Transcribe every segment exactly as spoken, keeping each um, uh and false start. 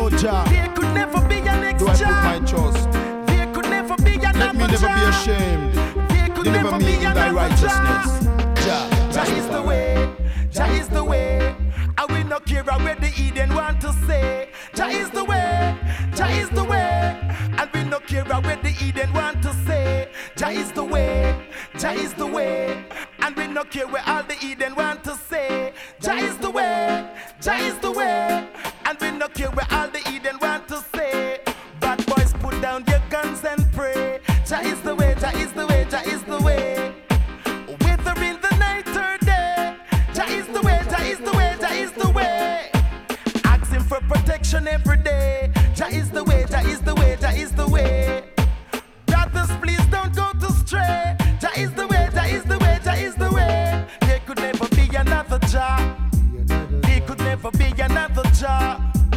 Jah. There could never be an next Do I put Jah. my trust? There could never be another Let me never Jah. be ashamed. There could Deliver never me be in thy another righteousness. Jah. Jah, Jah is the way. Jah is the way. I will not care where the Eden want to say. Jah is the way. Jah is the way. And we no care where the Eden want to say. Jah is the way. Jah is the way. And we no care where all the Eden want to say. Jah is the way. Jah is the way. And we no care where all the Eden want to say. Bad boys, put down your guns and pray. Jah is the way. Jah is the way. Jah is the way. Whether in the night or day, Jah is the way. Jah is the way. Jah is the way. Asking for protection every day. Jah is the way. Jah is the way. Jah is the way. Brothers, please don't go to stray. Jah is the way. Jah is the way. Jah is the way. There could never be another Jah. There could never be another Jah.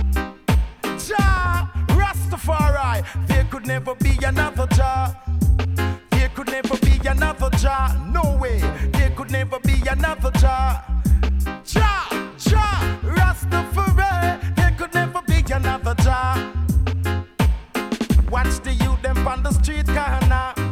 Jah, Rastafari. There could never be another Jah. There could never be another Jah. No way. There could never be another Jah. Jah, Jah, Rastafari. There could never be another Jah. Watch the youth them on the street corner.